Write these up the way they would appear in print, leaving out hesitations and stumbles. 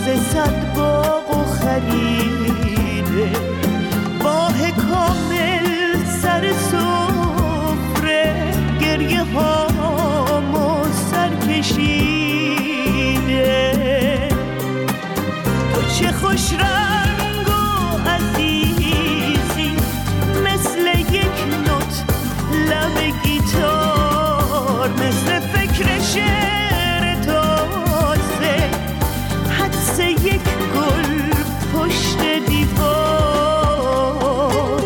ز صد باغ و خریده، ماه کامل سر سفره گریه هامو سر کشیده. تو چه خوش رنگ و عزیزی، مثل یک نوت لب گیتار، مثل فکر شعر تازه، حدس یک گل پشت دیوار.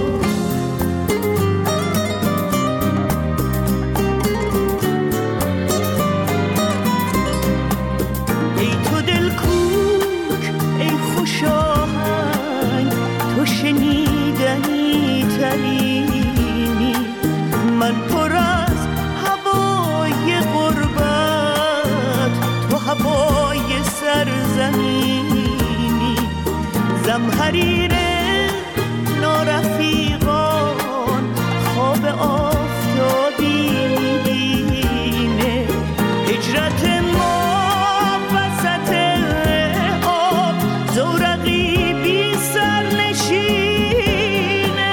ای تو دلکوک، ای خوش آهنگ، تو شنیدنی ترینی، من پر از هوای غربت، تو هوای سرزمینی. زمهریر نارفیقان خواب آفتابی میبینه، هجرت ما وسط آب زورقی بی سرنشینه.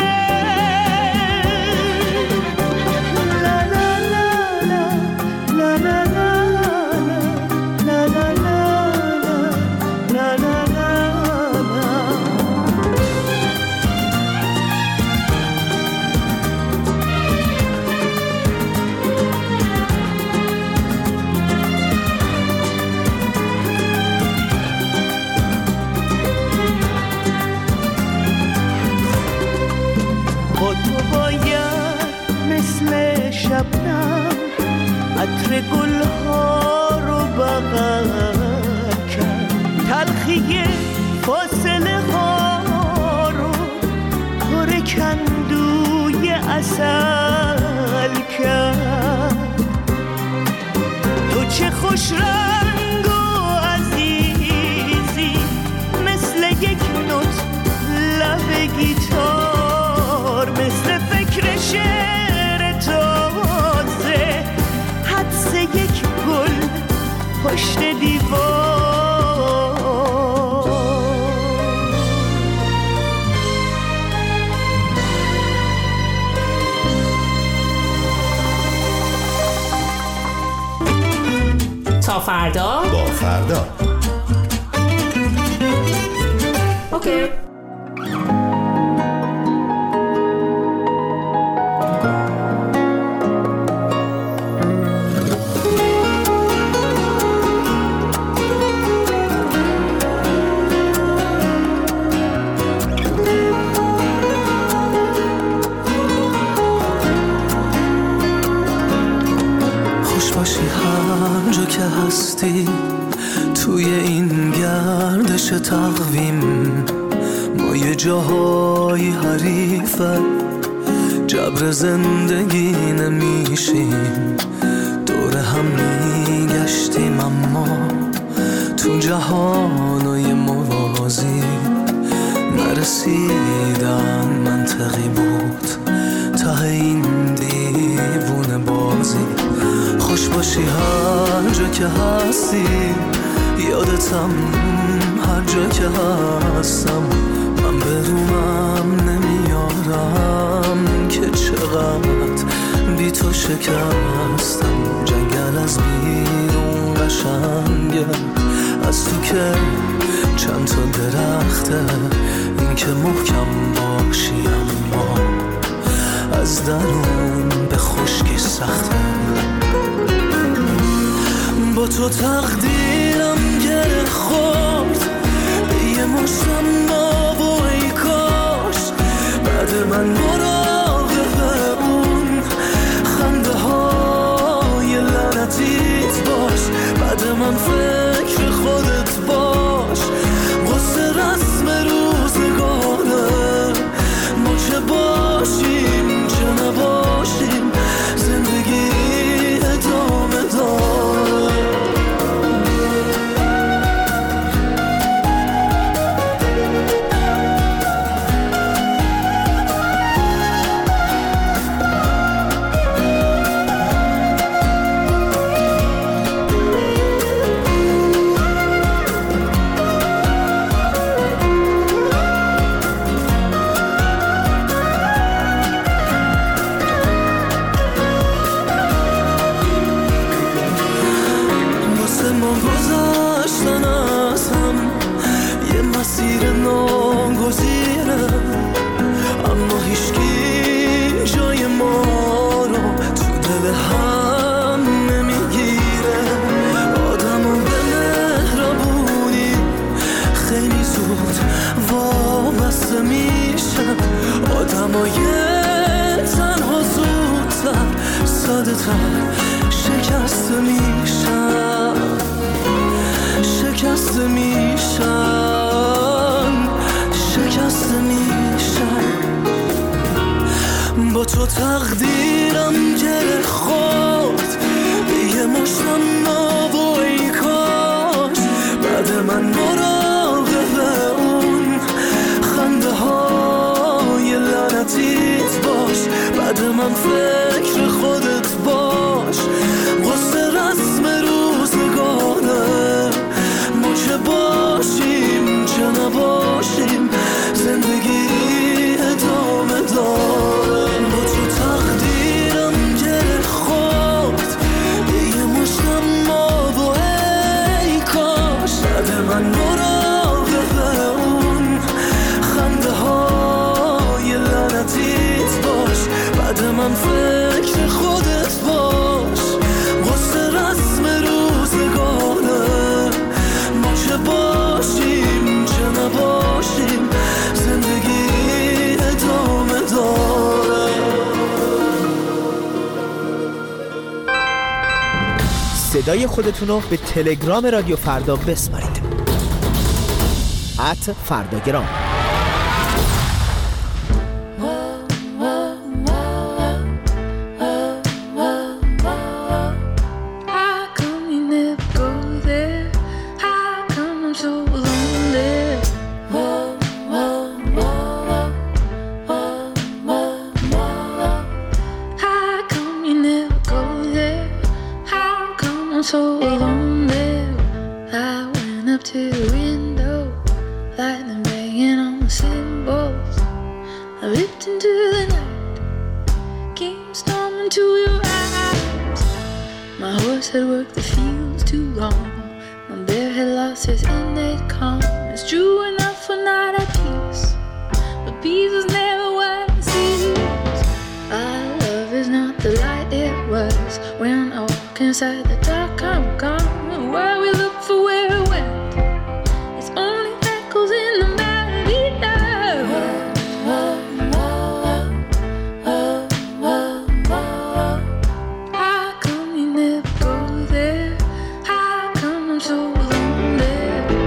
لا لا لا لا لا لا لا لا لا لا لا. با تو باید مثل شبنم عطر گلها رو بغل کرد، تلخی فاصله ها رو پر کندوی عسل کرد. تو چه خوش رنگ و عزیزی، مثل یک نوت لب گیتار، مثل فکر شعر تازه، حدس یک گل پشت دیوار. تا فردا با فردا. اوکی. که هستی توی این گردش تقویم، ما یه جاهای حریفه جبر زندگی نمیشیم، دور هم میگشتیم اما تو جهانای موازی نرسیدن منطقی بود ته این دیوونه بازی. خوش باشی هر جا که هستی، یادتم هر جا که هستم، من برومم نمیارم که چقدر بی تو شکستم. جنگل از بیرون قشنگه، از تو که چند تا درخته، این که محکم باشی اما از درون به خشکی سخته. با تو تقدیرم گره خورد به یه مشتم آب و ای کاش بعد من مراقب اون خنده های لعنتیت باش، بعد من فکر خودت باش. قصه رسم روزگاره، ما چه باشیم چه نباشیم، زندگی ادامه داره. گذشتن از هم یه مسیر ناگزیره، اما هیچکی جای ما رو تو دل هم نمیگیره. آدمو به مهربونی خیلی زود وابسته میشن، آدمای تنها زودتر ساده تر شکسته میشن، شکسته میشن، شکسته میشن. با تو تقدیرم گره خورد یه مشتم نابو، ای کاش بعد من مراقب اون خنده های لعنتیت باش، بعد من فکر خودت باش. واسه رسم روزگاره ما چه باشیم چه نباشیم، زندگی ادامه داره. با تو تقدیرم گره خورد یه مشتم آب و ای کاش بعد من مراقب اون خنده های لعنتیت باش، بعد من فکر خودت باش. واسه رسم روزگاره ما چه باشیم چه نباشیم، زندگی ادامه داره. صدای خودتونو به تلگرام رادیو فردا بسپارید. @فرداگرام. So lonely, I went up to the window, lightning banging on the cymbals. I looked into the night, came storming to your eyes. My horse had worked the fields too long, my bear had lost his innate calm. It's true enough for not at peace, but peace is never what it seems. Our love is not the light it was when I walk inside the dark. I'm gone, and where we look for where it went, it's only echoes in the melody now. How come you never go there? How come I'm so lonely?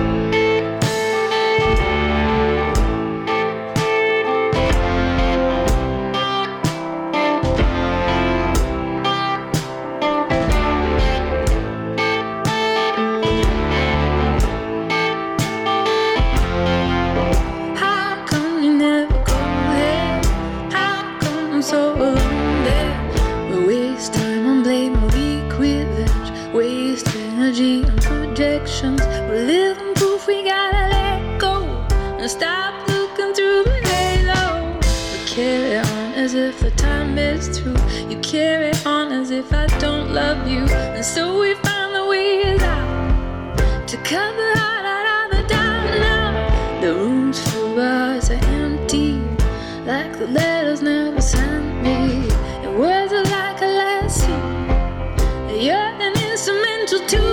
So lonely, we waste time on blame, weak revenge, waste energy on projections. We're living proof we gotta let go and stop looking through the halo. We carry on as if the time is through. You carry on as if I don't love you, and so we find the ways out to cut the heart out of the doubt. Now the rooms full of hearts are empty, like the letters never sent me, and words are like a lesson. You're an instrumental too.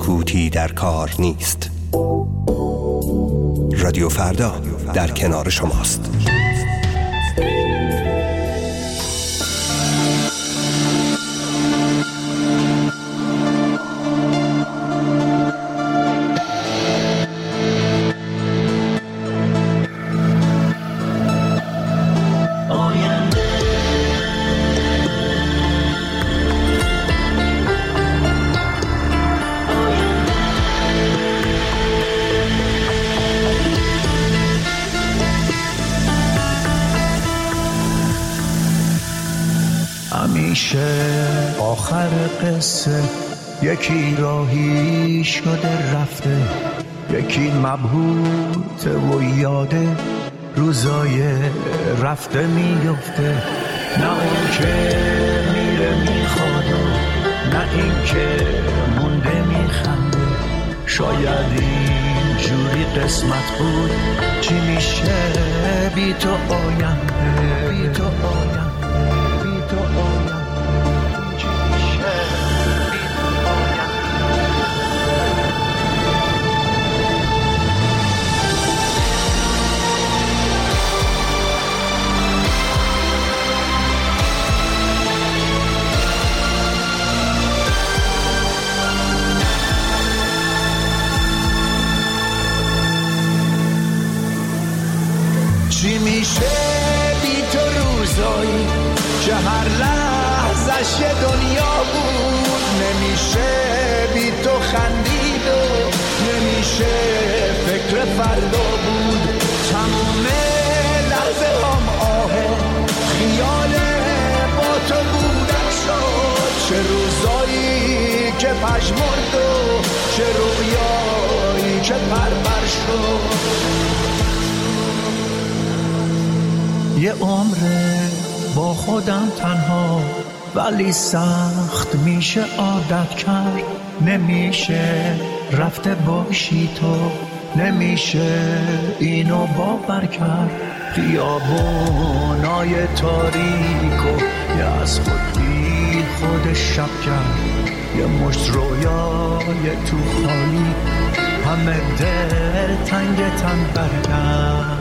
سکوتی در کار نیست. رادیو فردا در کنار شماست. آخر قصه یکی راهی شده رفته، یکی مبهوته و یاده روزای رفته میفته. نه اون که میره میخواد، نه این که مونده میخنده. شاید این جوری قسمت بود، چی میشه بی تو آینده، بی تو آینده، بی تو آینده. چی میشه بی تو روزایی که هر لحظش یه دنیا بود؟ نمیشه بی تو خندید و نمیشه فکر فردا بود. تمام لحظه هم آهه خیال با تو بودن شد. چه روزایی که پژمرد و چه رویایی که پرپر شد. یه عمره با خودم تنها، ولی سخت میشه عادت کرد. نمیشه رفته باشی تو، نمیشه اینو باور کرد. خیابونای تاریک و یه از خود بی خود شب کرد. یه مشت رویای تو خالی، همه دل تنگ تن برگرد.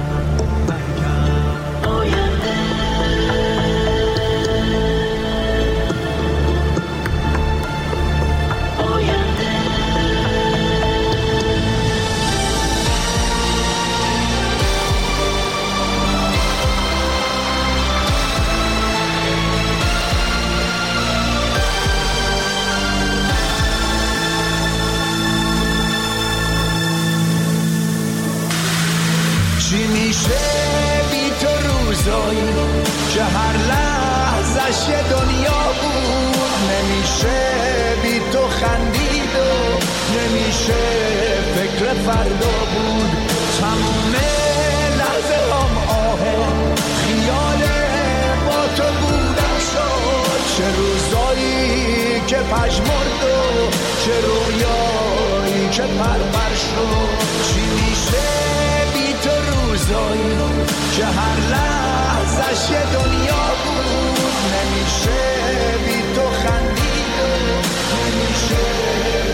چی میشه بی تو روزایی که هر لحظش یه دنیا بود؟ نمیشه بی تو خندید و نمیشه فکر فردا بود. تمام لحظه هم آهه خیال با تو بودن شد. چه روزایی که پژمرد و چه رویایی که پرپر شد. چی میشه تو روزایی که هر لحظش یه دنیا بود؟ نمیشه بی تو خندید و نمیشه